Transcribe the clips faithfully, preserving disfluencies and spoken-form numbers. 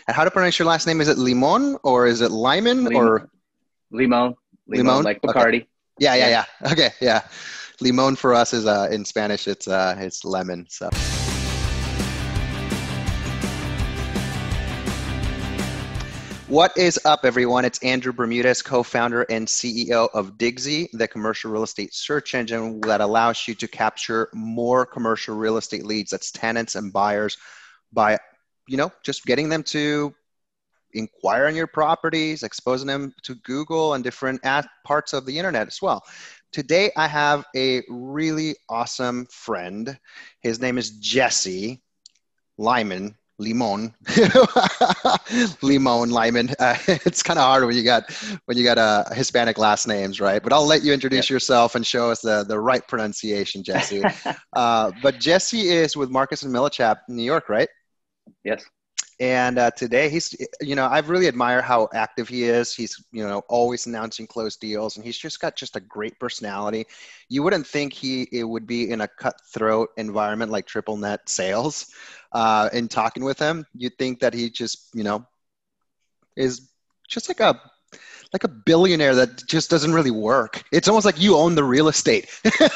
And how to pronounce your last name? Is it Limon or is it Lyman Lim or Limon, Limon, Limon? like Okay. Bacardi. Yeah, yeah, Yeah. yeah. Okay, yeah. Limon for us is uh in Spanish it's uh it's lemon. So what is up, everyone? It's Andrew Bermudez, co-founder and C E O of Digsy, the commercial real estate search engine that allows you to capture more commercial real estate leads. That's tenants and buyers by, you know, just getting them to inquire on your properties, exposing them to Google and different ad- parts of the internet as well. Today, I have a really awesome friend. His name is Jesse Lyman. Limon, Limon, Lyman. Uh, it's kind of hard when you got when you got uh, Hispanic last names, right? But I'll let you introduce Yep. yourself and show us the the right pronunciation, Jesse. Uh, but Jesse is with Marcus and Millichap, New York, right? Yes. And uh, today he's, you know, I've really admire how active he is. He's, you know, always announcing closed deals, and he's just got just a great personality. You wouldn't think he it would be in a cutthroat environment like triple net sales. Uh, in talking with him, you'd think that he just, you know, is just like a like a billionaire that just doesn't really work. It's almost like you own the real estate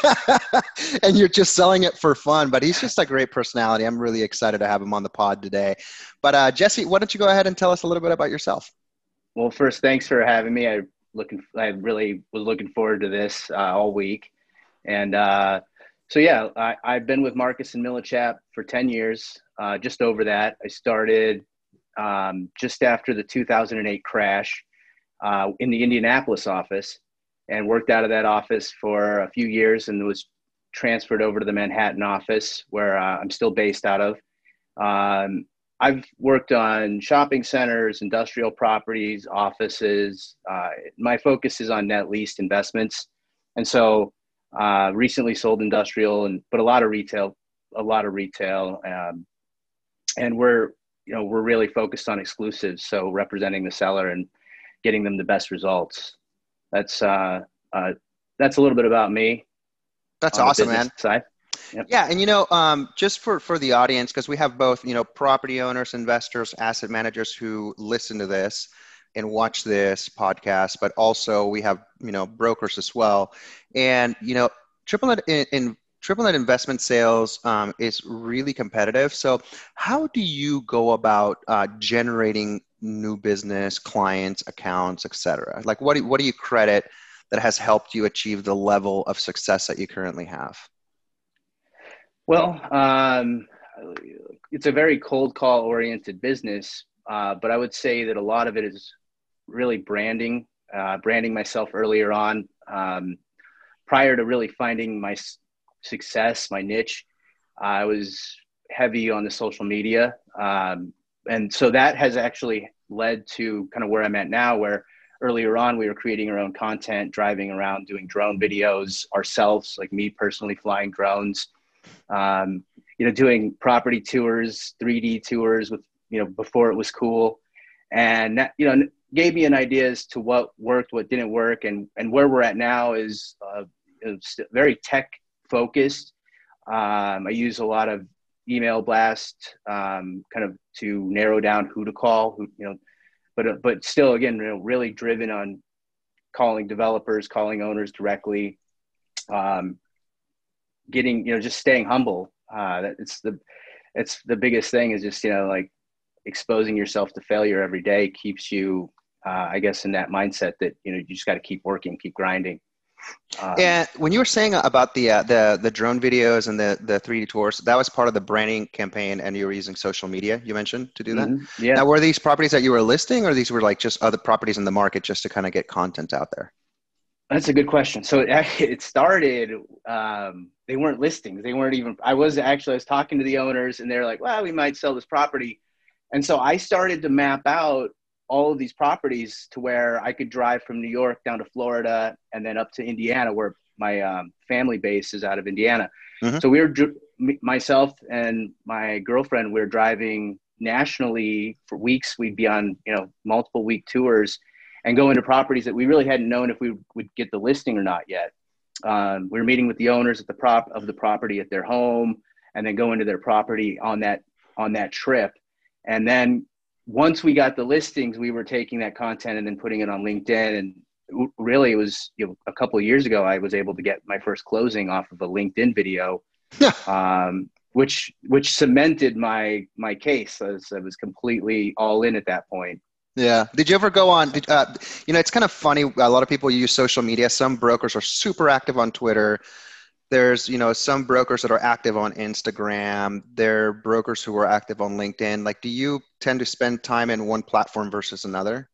and you're just selling it for fun. But he's just a great personality. I'm really excited to have him on the pod today. But uh, Jesse, why don't you go ahead and tell us a little bit about yourself? Well, first, thanks for having me. I looking, I really was looking forward to this uh, all week, and uh, so yeah, I, I've been with Marcus and Millichap for ten years, uh, just over that. I started um, just after the two thousand eight crash uh, in the Indianapolis office, and worked out of that office for a few years, and was transferred over to the Manhattan office, where uh, I'm still based out of. Um, I've worked on shopping centers, industrial properties, offices. Uh, my focus is on net leased investments. And so uh, recently sold industrial, and but a lot of retail, a lot of retail. Um, and we're, you know, we're really focused on exclusives. So representing the seller and getting them the best results. That's, uh, uh, that's a little bit about me That's on the awesome, business man. side. Yep. Yeah, and you know, um, just for for the audience, because we have both, you know, property owners, investors, asset managers who listen to this and watch this podcast, but also we have, you know, brokers as well. And you know, triple net in, in triple net investment sales um, is really competitive. So, how do you go about uh, generating new business, clients, accounts, et cetera? Like, what do, what do you credit that has helped you achieve the level of success that you currently have? Well, um, it's a very cold call oriented business, uh, but I would say that a lot of it is really branding, uh, branding myself earlier on. Um, prior to really finding my s- success, my niche, I was heavy on the social media. Um, and so that has actually led to kind of where I'm at now, where earlier on we were creating our own content, driving around, doing drone videos ourselves, like me personally flying drones, um, you know, doing property tours, three D tours with, you know, before it was cool. And that, you know, gave me an idea as to what worked, what didn't work. And, and where we're at now is uh, it's very tech focused. Um, I use a lot of email blast um, kind of to narrow down who to call, who, you know, but, but still, again, you know, really driven on calling developers, calling owners directly, um, getting, you know, just staying humble. Uh, it's the, it's the biggest thing is just, you know, like exposing yourself to failure every day keeps you, uh, I guess, in that mindset that, you know, you just got to keep working, keep grinding. Um, And when you were saying about the uh, the the drone videos and the the three D tours, that was part of the branding campaign, and you were using social media, you mentioned, to do that. mm-hmm, yeah, Now, were these properties that you were listing, or these were like just other properties in the market just to kind of get content out there? that's a good question. So it, it started, um, they weren't listings. They weren't even, I was actually, I was talking to the owners and they're like, well, we might sell this property. And so I started to map out all of these properties to where I could drive from New York down to Florida and then up to Indiana, where my um, family base is out of Indiana. Hmm. So we were, myself and my girlfriend, we were driving nationally for weeks. We'd be on, you know, multiple week tours and go into properties that we really hadn't known if we would get the listing or not yet. Um, we were meeting with the owners at the prop of the property at their home, and then go into their property on that on that trip, and then once we got the listings, we were taking that content and then putting it on LinkedIn. And really, it was, you know, a couple of years ago, I was able to get my first closing off of a LinkedIn video, um, which which cemented my my case. I was, I was completely all in at that point. Yeah. Did you ever go on, did, uh, you know, it's kind of funny. A lot of people use social media. Some brokers are super active on Twitter. There's, you know, some brokers that are active on Instagram. There are brokers who are active on LinkedIn. Like, do you tend to spend time in one platform versus another?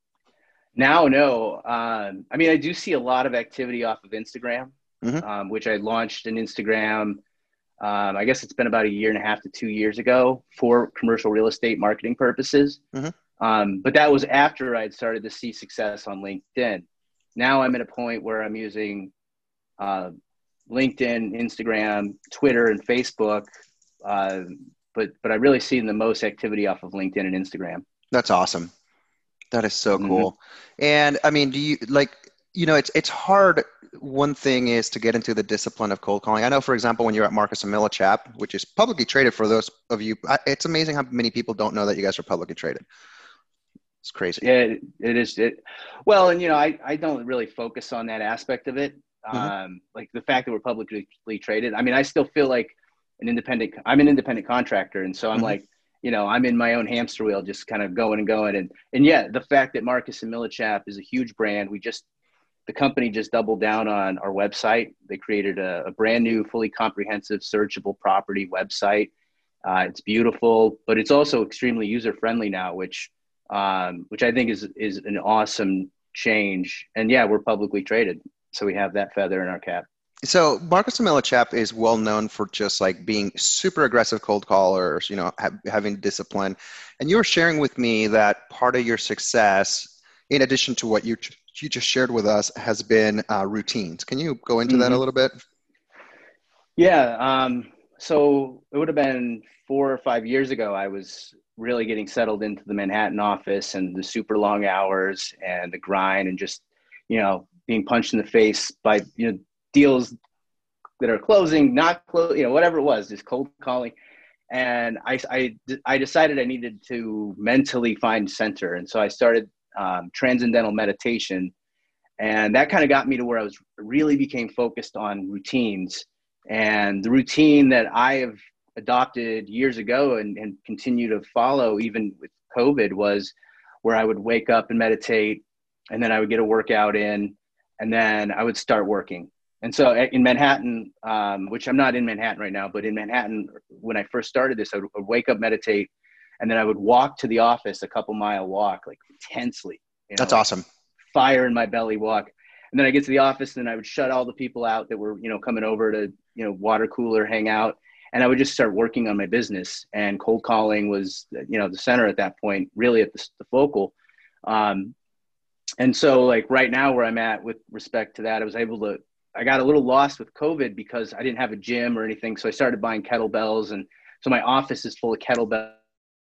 Now, no. Um, I mean, I do see a lot of activity off of Instagram, Mm-hmm. um, which I launched an Instagram. Um, I guess it's been about a year and a half to two years ago for commercial real estate marketing purposes. Mm-hmm. Um, but that was after I'd started to see success on LinkedIn. Now I'm at a point where I'm using uh, LinkedIn, Instagram, Twitter, and Facebook. Uh, but but I really seen the most activity off of LinkedIn and Instagram. That's awesome. That is so Mm-hmm. cool. And I mean, do you like, you know, it's it's hard. One thing is to get into the discipline of cold calling. I know, for example, when you're at Marcus and Millichap, which is publicly traded for those of you, it's amazing how many people don't know that you guys are publicly traded. It's crazy. Yeah, it, it is. It, well, and, you know, I, I don't really focus on that aspect of it. Mm-hmm. Um, like the fact that we're publicly traded. I mean, I still feel like an independent, I'm an independent contractor. And so I'm mm-hmm. like, you know, I'm in my own hamster wheel, just kind of going and going. And, and yeah, the fact that Marcus and Millichap is a huge brand. We just, the company just doubled down on our website. They created a, a brand new, fully comprehensive, searchable property website. Uh, it's beautiful, but it's also extremely user-friendly now, which, um, which I think is, is an awesome change. And yeah, we're publicly traded. So we have that feather in our cap. So Marcus and Millichap is well known for just like being super aggressive cold callers, you know, ha- having discipline. And you were sharing with me that part of your success, in addition to what you you just shared with us, has been uh, routines. Can you go into mm-hmm. that a little bit? Yeah. Um, so it would have been four or five years ago. I was really getting settled into the Manhattan office and the super long hours and the grind and just, you know, being punched in the face by, you know, deals that are closing, not close, you know, whatever it was, just cold calling. And I, I, I decided I needed to mentally find center. And so I started um, transcendental meditation. And that kind of got me to where I was really became focused on routines. And the routine that I have adopted years ago and, and continue to follow even with COVID was where I would wake up and meditate, and then I would get a workout in, and then I would start working. And so in Manhattan, um, which I'm not in Manhattan right now, but in Manhattan, when I first started this, I would, I would wake up, meditate, and then I would walk to the office, a couple mile walk, like intensely. You know, That's awesome. Fire in my belly walk. And then I get to the office and I would shut all the people out that were, you know, coming over to, you know, water cooler, hang out. And I would just start working on my business, and cold calling was, you know, the center at that point, really at the, the focal. Um, and so like right now where I'm at with respect to that, I was able to, I got a little lost with COVID because I didn't have a gym or anything. So I started buying kettlebells. And so my office is full of kettlebells.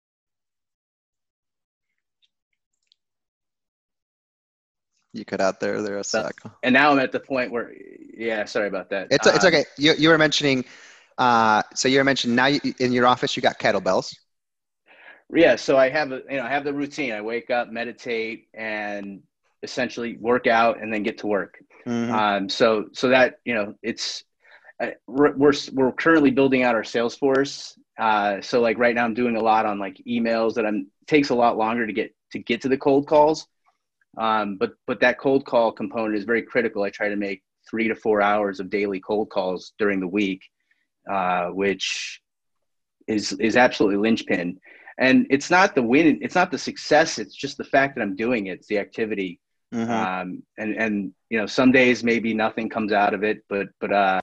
You cut out there, there a sec. And now I'm at the point where, yeah, sorry about that. It's, um, it's okay. You, you were mentioning, uh, so you were mentioning now you, in your office, you got kettlebells. Yeah. So I have a, you know, I have the routine. I wake up, meditate, and essentially work out and then get to work. Mm-hmm. Um, so, so that, you know, it's, uh, we're, we're, we're currently building out our sales force. Uh, so like right now I'm doing a lot on like emails that I'm, takes a lot longer to get, to get to the cold calls. Um, but, but that cold call component is very critical. I try to make three to four hours of daily cold calls during the week, uh, which is, is absolutely linchpin. And it's not the win. It's not the success. It's just the fact that I'm doing it. It's the activity. Mm-hmm. Um, and, and, you know, some days maybe nothing comes out of it, but, but, uh,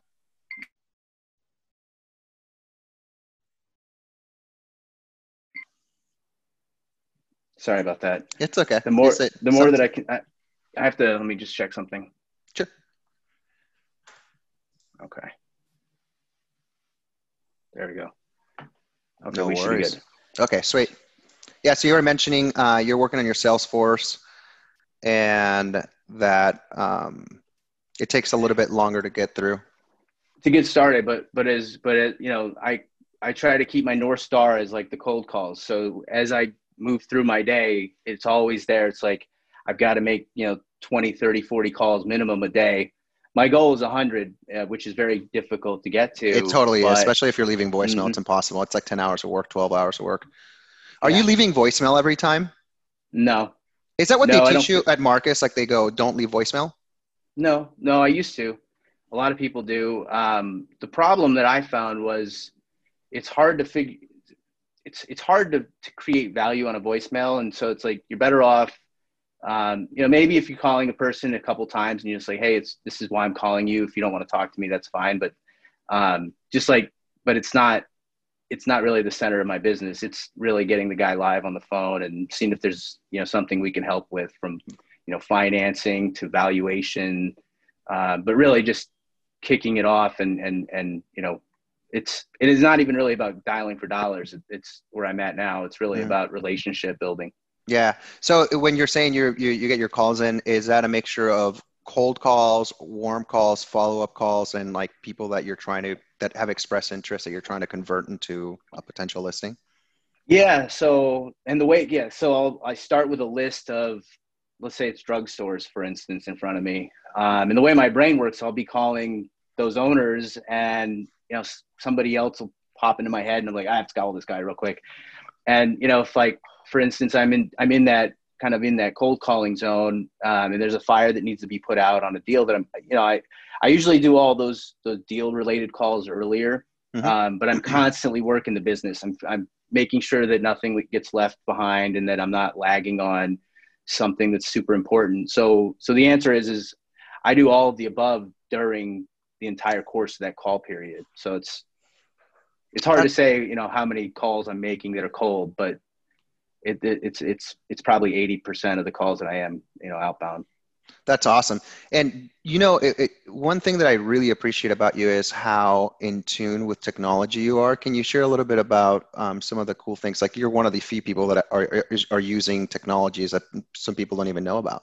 sorry about that. It's okay. The more, the more that I can, I, I have to, let me just check something. Sure. Okay. There we go. Okay. No we worries. should be good. Okay. Sweet. Yeah. So you were mentioning, uh, you're working on your Salesforce, and that um, it takes a little bit longer to get through. To get started, but but as but as, you know, I I try to keep my North Star as like the cold calls. So as I move through my day, it's always there. It's like, I've got to make, you know, twenty, thirty, forty calls minimum a day. My goal is a hundred, uh, which is very difficult to get It to, totally is, but especially if you're leaving voicemail. mm-hmm, It's impossible. It's like ten hours of work, twelve hours of work. Are you yeah, leaving voicemail every time? no, Is that what they no, I teach don't, you at Marcus? Like they go, don't leave voicemail? no, no, I used to. A lot of people do. Um, the problem that I found was it's hard to figure, it's, it's hard to, to create value on a voicemail. And so it's like, you're better off, um, you know, maybe if you're calling a person a couple times and you just like, hey, it's, this is why I'm calling you. If you don't want to talk to me, that's fine. But um, just like, but it's not, it's not really the center of my business. It's really getting the guy live on the phone and seeing if there's, you know, something we can help with, from, you know, financing to valuation, uh, but really just kicking it off. And, and, and, you know, it's, it is not even really about dialing for dollars. It's where I'm at now. It's really Mm. about relationship building. Yeah. So when you're saying you're, you you get your calls in, is that a mixture of cold calls, warm calls, follow-up calls, and like people that you're trying to, that have expressed interest that you're trying to convert into a potential listing? Yeah. So, and the way, yeah. So I'll, I start with a list of, let's say it's drugstores, for instance, in front of me. Um, and the way my brain works, I'll be calling those owners, and, you know, somebody else will pop into my head and I'm like, I have to call this guy real quick. And, you know, if like, for instance, I'm in, I'm in that kind of in that cold calling zone, um, and there's a fire that needs to be put out on a deal that I'm, you know, I, I usually do all those, those deal related calls earlier. Mm-hmm. Um, but I'm constantly working the business. I'm, I'm making sure that nothing gets left behind and that I'm not lagging on something that's super important. So, so the answer is, is I do all of the above during the entire course of that call period. So it's, it's hard to say, you know, how many calls I'm making that are cold, but it, it it's, it's, it's probably eighty percent of the calls that I am, you know, outbound. That's awesome. And, you know, it, it, one thing that I really appreciate about you is how in tune with technology you are. Can you share a little bit about um, some of the cool things? Like you're one of the few people that are, are, are using technologies that some people don't even know about.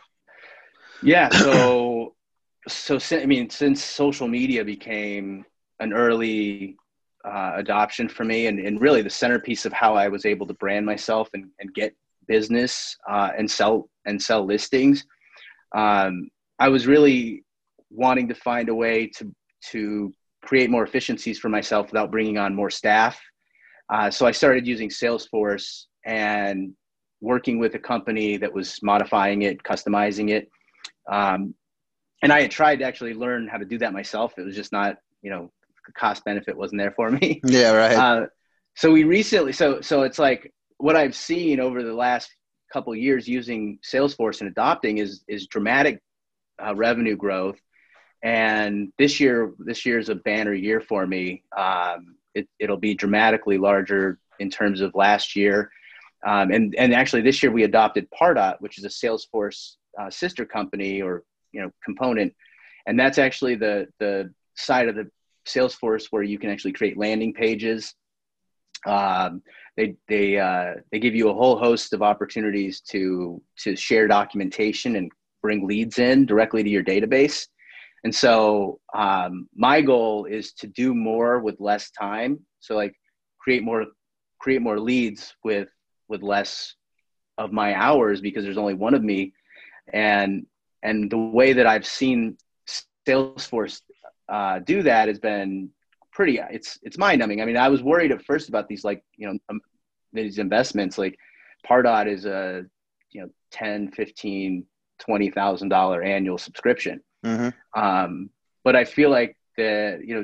Yeah. So, so, I mean, since social media became an early uh, adoption for me, and, and really the centerpiece of how I was able to brand myself and, and get business uh, and sell and sell listings, um, I was really wanting to find a way to, to create more efficiencies for myself without bringing on more staff. Uh, so I started using Salesforce and working with a company that was modifying it, customizing it. Um, and I had tried to actually learn how to do that myself. It was just not, you know, the cost benefit wasn't there for me. Yeah, right. Uh, so we recently, so, so it's like what I've seen over the last couple of years using Salesforce and adopting is, is dramatic uh, revenue growth. And this year, this year is a banner year for me. Um, it, it'll be dramatically larger in terms of last year. Um, and, and actually this year we adopted Pardot, which is a Salesforce uh, sister company or, you know, component. And that's actually the, the side of the Salesforce where you can actually create landing pages. Um, they, they, uh, they give you a whole host of opportunities to, to share documentation and bring leads in directly to your database. And so um, my goal is to do more with less time. So like create more, create more leads with, with less of my hours, because there's only one of me. And, and the way that I've seen Salesforce uh, do that has been pretty, it's, it's mind numbing. I mean, I was worried at first about these, like, you know, um, these investments. Like Pardot is a, you know, ten, fifteen, twenty thousand dollars annual subscription. Mm-hmm. Um, but I feel like the, you know,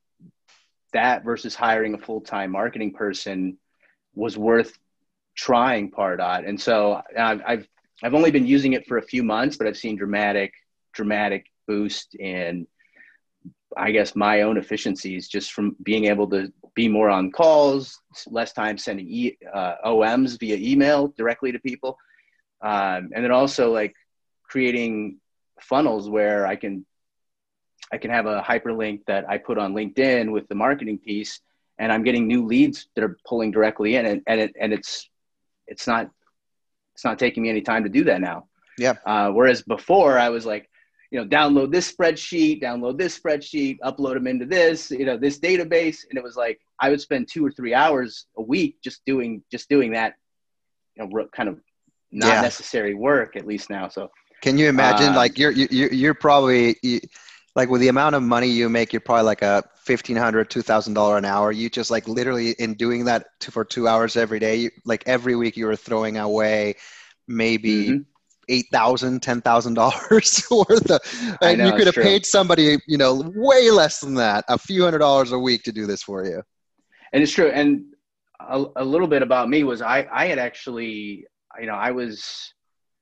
that versus hiring a full-time marketing person was worth trying Pardot. And so I've, I've, I've only been using it for a few months, but I've seen dramatic, dramatic boost in, I guess, my own efficiencies just from being able to be more on calls, less time sending e- uh, O Ms via email directly to people. Um, and then also like creating funnels where I can, I can have a hyperlink that I put on LinkedIn with the marketing piece, and I'm getting new leads that are pulling directly in, and, and it, and it's, it's not, it's not taking me any time to do that now. Yeah. Uh, whereas before I was like, you know, download this spreadsheet, download this spreadsheet, upload them into this, you know, this database. And it was like, I would spend two or three hours a week just doing, just doing that, you know, kind of not Yeah. necessary work, at least now. So Can you imagine, um, like you're you're you're probably you, like with the amount of money you make, you're probably like a fifteen hundred, two thousand dollar an hour. You just like literally in doing that to, for two hours every day, you, like every week you were throwing away maybe mhm. eight thousand, ten thousand dollars worth of, I and you know could it's have true. paid somebody, you know, way less than that, a few hundred dollars a week to do this for you. And it's true. And a, a little bit about me was I, I had actually, you know, I was,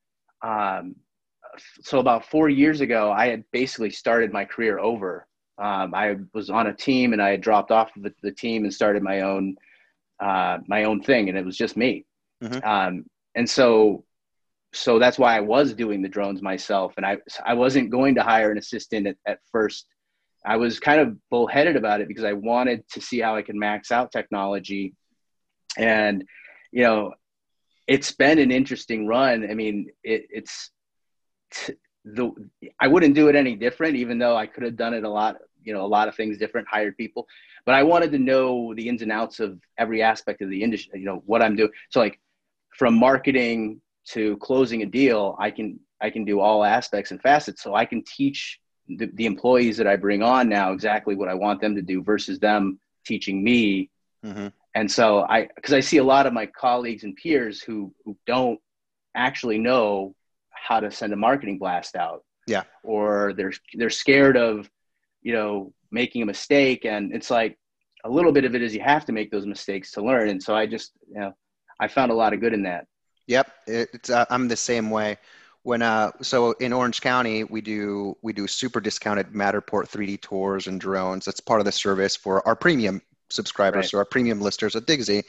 um, so about four years ago, I had basically started my career over. Um, I was on a team and I had dropped off of the, the team and started my own, uh, my own thing. And it was just me. Hmm. Um, and so, so that's why I was doing the drones myself. And I, I wasn't going to hire an assistant at, at first. I was kind of bullheaded about it because I wanted to see how I could max out technology. And, you know, it's been an interesting run. I mean, it, it's t- the, I wouldn't do it any different, even though I could have done it a lot, you know, a lot of things different, hired people, but I wanted to know the ins and outs of every aspect of the industry, you know, what I'm doing. So like from marketing to closing a deal, I can, I can do all aspects and facets. So I can teach the, the employees that I bring on now exactly what I want them to do versus them teaching me. Hmm. And so I, because I see a lot of my colleagues and peers who who don't actually know how to send a marketing blast out, Yeah. or they're they're scared of, you know, making a mistake. And it's like a little bit of it is you have to make those mistakes to learn. And so I just, you know, I found a lot of good in that. Yep. It, it's, uh, I'm the same way. When uh, so in Orange County, we do we do super discounted Matterport three D tours and drones. That's part of the service for our premium subscribers, Right. so our premium listers at Digsy.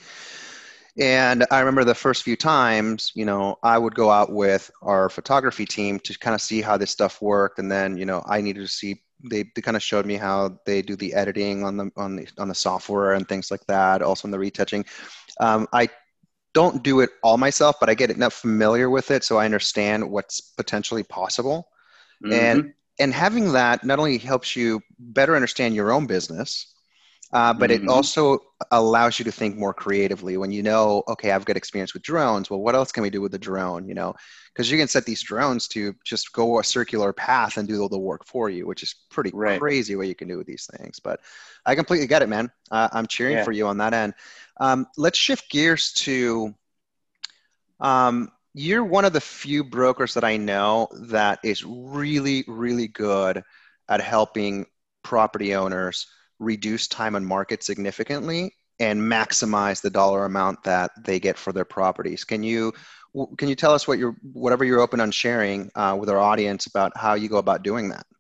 And I remember the first few times, you know, I would go out with our photography team to kind of see how this stuff worked, and then, you know, I needed to see. They, they kind of showed me how they do the editing on the on the on the software and things like that. Also in the retouching. Um, I don't do it all myself, but I get enough familiar with it so I understand what's potentially possible. And Mm-hmm. and having that not only helps you better understand your own business, uh, but it Mm-hmm. also allows you to think more creatively when you know, okay, I've got experience with drones. Well, what else can we do with the drone? You know, because you can set these drones to just go a circular path and do all the work for you, which is pretty Right. crazy what you can do with these things. But I completely get it, man. Uh, I'm cheering Yeah. for you on that end. Um, let's shift gears to um, you're one of the few brokers that I know that is really, really good at helping property owners reduce time on market significantly and maximize the dollar amount that they get for their properties. Can you can you tell us what you're whatever you're open on sharing uh, with our audience about how you go about doing that?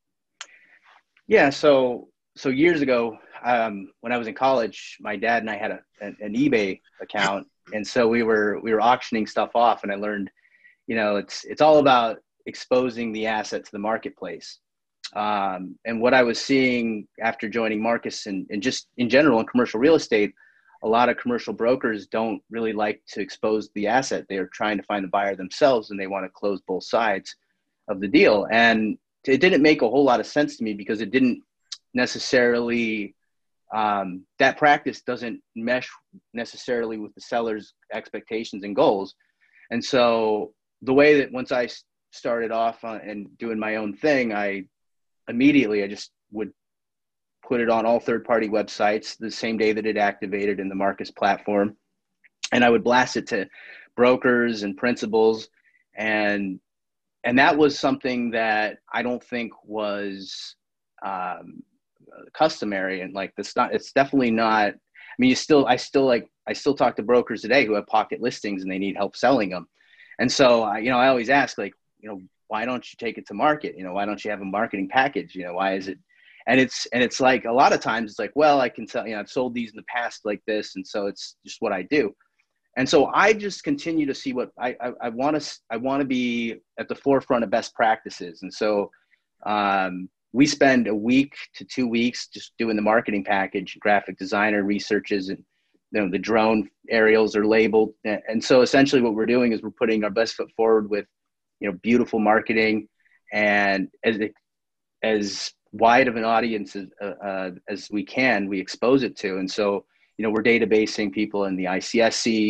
Yeah. So, so years ago, um, when I was in college, my dad and I had a, an, an eBay account. And so we were, we were auctioning stuff off, and I learned, you know, it's, it's all about exposing the asset to the marketplace. Um, and what I was seeing after joining Marcus, and, and just in general in commercial real estate, a lot of commercial brokers don't really like to expose the asset. They're trying to find the buyer themselves, and they want to close both sides of the deal. And it didn't make a whole lot of sense to me because it didn't necessarily, um, that practice doesn't mesh necessarily with the seller's expectations and goals. And so the way that once I started off on, and doing my own thing, I immediately, I just would put it on all third-party websites the same day that it activated in the Marcus platform. And I would blast it to brokers and principals. And and that was something that I don't think was um, customary. And like, that's not, it's definitely not, I mean, you still, I still like, I still talk to brokers today who have pocket listings and they need help selling them. And so, I, you know, I always ask, like, you know, why don't you take it to market? You know, why don't you have a marketing package? You know, why is it, and it's, and it's like, a lot of times it's like, well, I can tell, you know, I've sold these in the past like this. And so it's just what I do. And so I just continue to see what I, I, I want to, I want to be at the forefront of best practices. And so um, we spend a week to two weeks just doing the marketing package. Graphic designer researches, and you know, the drone aerials are labeled. And so essentially what we're doing is we're putting our best foot forward with, you know, beautiful marketing, and as as wide of an audience as, uh, uh, as we can, we expose it to. And so, you know, we're databasing people in the I C S C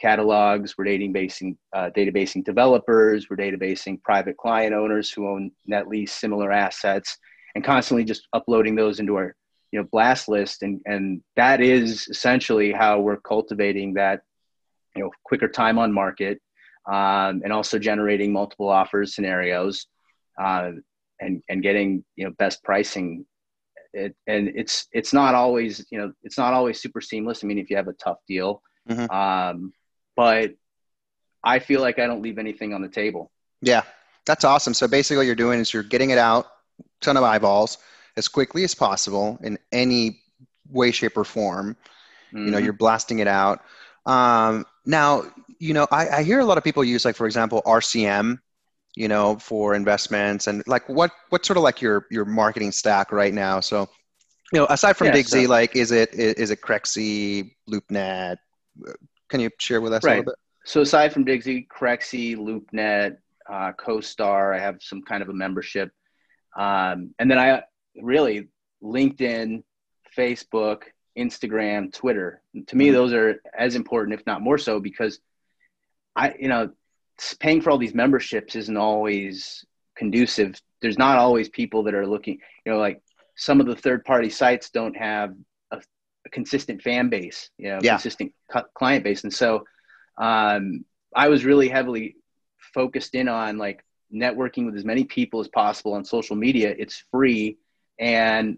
catalogs. We're databasing, uh, databasing developers. We're databasing private client owners who own net lease similar assets, and constantly just uploading those into our, you know, blast list. And, and that is essentially how we're cultivating that, you know, quicker time on market, um, and also generating multiple offers scenarios, uh, and, and getting, you know, best pricing. It, and it's, it's not always, you know, it's not always super seamless. I mean, if you have a tough deal, Mm-hmm. um, but I feel like I don't leave anything on the table. Yeah, that's awesome. So basically what you're doing is you're getting it out, ton of eyeballs as quickly as possible in any way, shape, or form. Mm-hmm. You know, you're blasting it out. Um, now, you know, I, I hear a lot of people use, like, for example, R C M, you know, for investments, and like what, what's sort of like your, your marketing stack right now? So, you know, aside from Yeah, Digsy, so, like, is it, is it Crexi, LoopNet? Can you share with us a right. little bit? So aside from Digsy, Crexi, LoopNet, uh, CoStar, I have some kind of a membership. Um, and then I really LinkedIn, Facebook, Instagram, Twitter. To me, Mm-hmm. those are as important, if not more so, because I, you know, paying for all these memberships isn't always conducive. There's not always people that are looking, you know, like some of the third party sites don't have a, a consistent fan base, you know, Yeah. consistent client base. And so um, I was really heavily focused in on like networking with as many people as possible on social media. It's free, and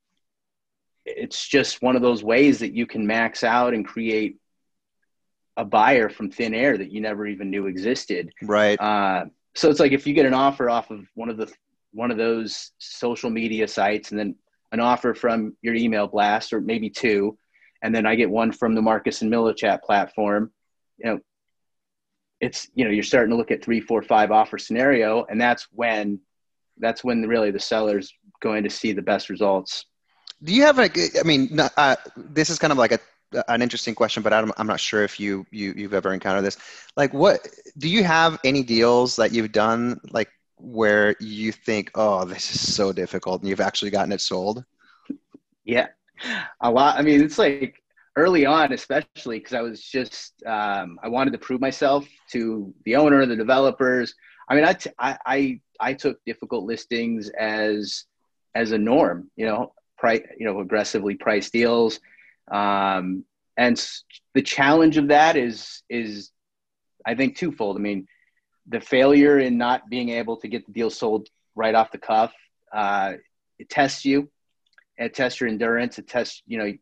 it's just one of those ways that you can max out and create a buyer from thin air that you never even knew existed. Right. Uh, so it's like if you get an offer off of one of the one of those social media sites, and then an offer from your email blast, or maybe two, and then I get one from the Marcus and Millichat platform, you know, it's, you know, you're starting to look at three, four, five offer scenario. And that's when, that's when really the seller's going to see the best results. Do you have a, I mean, uh, this is kind of like a, an interesting question, but I'm, I'm not sure if you, you, you've ever encountered this. Like, what, do you have any deals that you've done, like, where you think, oh, this is so difficult, and you've actually gotten it sold? Yeah, a lot. I mean, it's like early on, especially because I was just, um, I wanted to prove myself to the owner, the developers. I mean, I, t- I, I, I took difficult listings as, as a norm, you know, price, you know, aggressively priced deals. Um, and the challenge of that is, is I think twofold. I mean, the failure in not being able to get the deal sold right off the cuff, uh, it tests you. It tests your endurance. It tests, you know,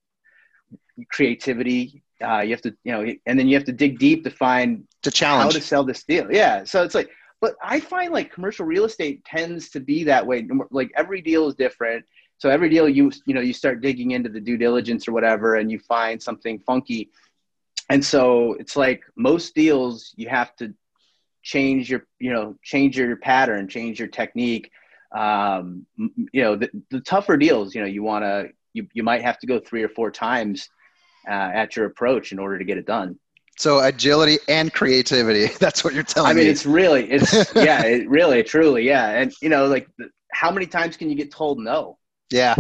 creativity. Uh, you have to, you know, and then you have to dig deep to find to challenge how to sell this deal. Yeah. So it's like, but I find like commercial real estate tends to be that way. Like every deal is different. So every deal you, you know, you start digging into the due diligence or whatever, and you find something funky. And so it's like most deals, you have to change your, you know, change your pattern, change your technique. Um, you know, the, the tougher deals, you know, you want to, you, you might have to go three or four times uh, at your approach in order to get it done. So agility and creativity. That's what you're telling me. I mean, me. it's really, it's, yeah, it really, truly. Yeah. And, you know, like how many times can you get told no? Yeah.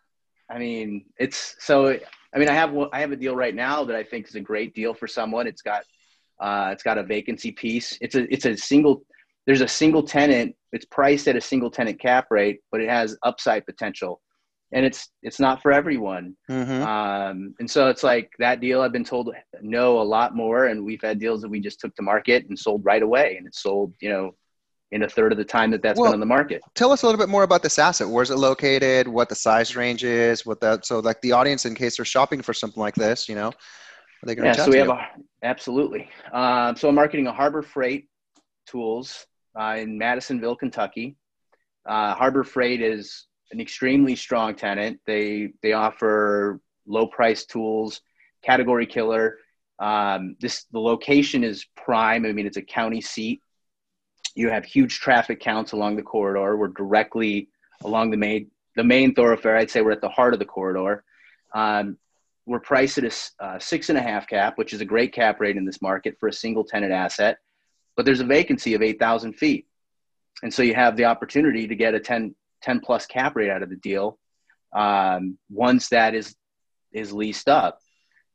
I mean, it's so, I mean, I have, I have a deal right now that I think is a great deal for someone. It's got, uh, it's got a vacancy piece. It's a, it's a single, there's a single tenant. It's priced at a single tenant cap rate, but it has upside potential, and it's, it's not for everyone. Mm-hmm. Um, and so it's like that deal I've been told no a lot more. And we've had deals that we just took to market and sold right away. And it's sold, you know, in a third of the time that that's well, been on the market. Tell us a little bit more about this asset. Where's it located? What the size range is? What that, so like the audience, in case they're shopping for something like this, you know, they can yeah. reach out So we to have you. a, absolutely. Um, so I'm marketing a Harbor Freight Tools uh, in Madisonville, Kentucky. Uh, Harbor Freight is an extremely strong tenant. They, they offer low price tools, category killer. Um, this, the location is prime. I mean, it's a county seat. You have huge traffic counts along the corridor. We're directly along the main, the main thoroughfare. I'd say we're at the heart of the corridor. Um, we're priced at a uh, six and a half cap, which is a great cap rate in this market for a single tenant asset, but there's a vacancy of eight thousand feet. And so you have the opportunity to get a ten, ten plus cap rate out of the deal um, once that is, is leased up.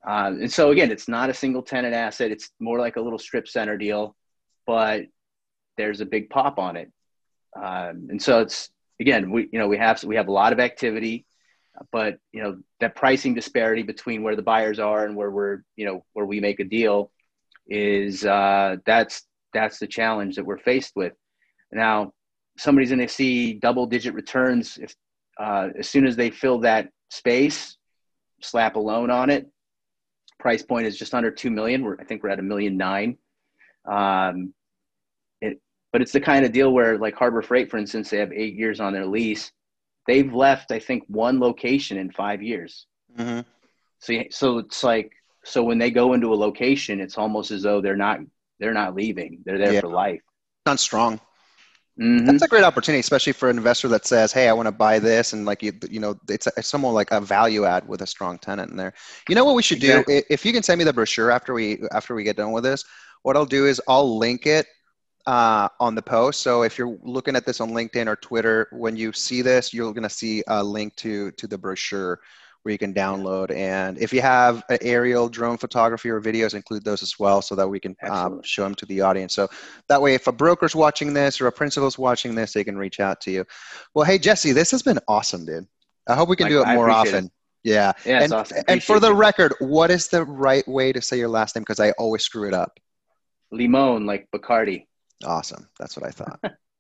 Um, and so again, it's not a single tenant asset. It's more like a little strip center deal, but there's a big pop on it. Um, and so it's, again, we, you know, we have, we have a lot of activity, but you know, that pricing disparity between where the buyers are and where we're, you know, where we make a deal is, uh, that's, that's the challenge that we're faced with. Now, somebody's going to see double digit returns if, uh, as soon as they fill that space, slap a loan on it. Price point is just under two million. We're, I think we're at a million nine. Um, it, but it's the kind of deal where, like Harbor Freight, for instance, they have eight years on their lease. They've left, I think, one location in five years. Mm-hmm. So, so it's like, so when they go into a location, it's almost as though they're not, they're not leaving. They're there yeah. for life. Not strong. Mm-hmm. That's a great opportunity, especially for an investor that says, "Hey, I want to buy this," and like you, you know, it's, a, it's somewhat like a value add with a strong tenant in there. You know what we should exactly. do? If you can send me the brochure after we after we get done with this, what I'll do is I'll link it uh, on the post. So if you're looking at this on LinkedIn or Twitter, when you see this, you're going to see a link to to the brochure where you can download. And if you have an aerial drone photography or videos, include those as well so that we can um, show them to the audience. So that way, if a broker's watching this or a principal's watching this, they can reach out to you. Well, hey, Jesse, this has been awesome, dude. I hope we can Mike, do it more often. It. Yeah. Yeah, and, awesome. And for the you. record, what is the right way to say your last name? Because I always screw it up. Limon, like Bacardi. Awesome. That's what I thought.